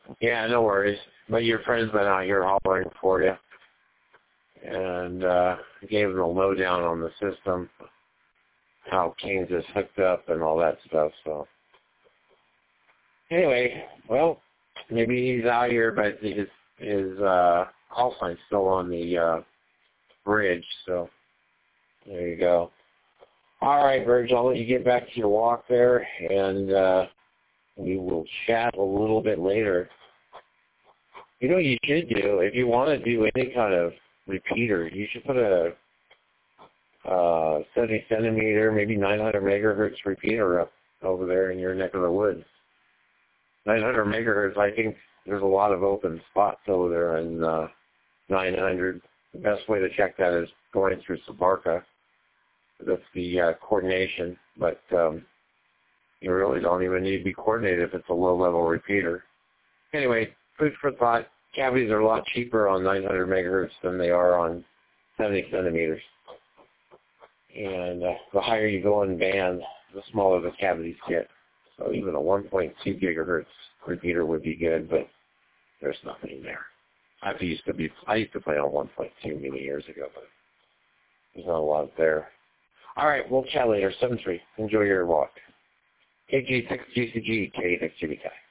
Yeah, no worries. But your friend's been out here hollering for you. And gave him a lowdown on the system, how Kansas hooked up and all that stuff. So anyway, well, maybe he's out here, but his call sign's still on the bridge. So there you go. All right, Virgil, I'll let you get back to your walk there, and we will chat a little bit later. You know what you should do, if you want to do any kind of repeater, you should put a 70 centimeter, maybe 900 megahertz repeater up over there in your neck of the woods. 900 megahertz, I think there's a lot of open spots over there in 900. The best way to check that is going through Sabarca. That's the coordination, but you really don't even need to be coordinated if it's a low-level repeater. Anyway, food for thought. Cavities are a lot cheaper on 900 megahertz than they are on 70 centimeters. And the higher you go in band, the smaller the cavities get. So even a 1.2 gigahertz repeater would be good, but there's nothing there. I used to play on 1.2 many years ago, but there's not a lot there. All right, we'll chat later. 7-3. Enjoy your walk. KG6GCG, K6GBK.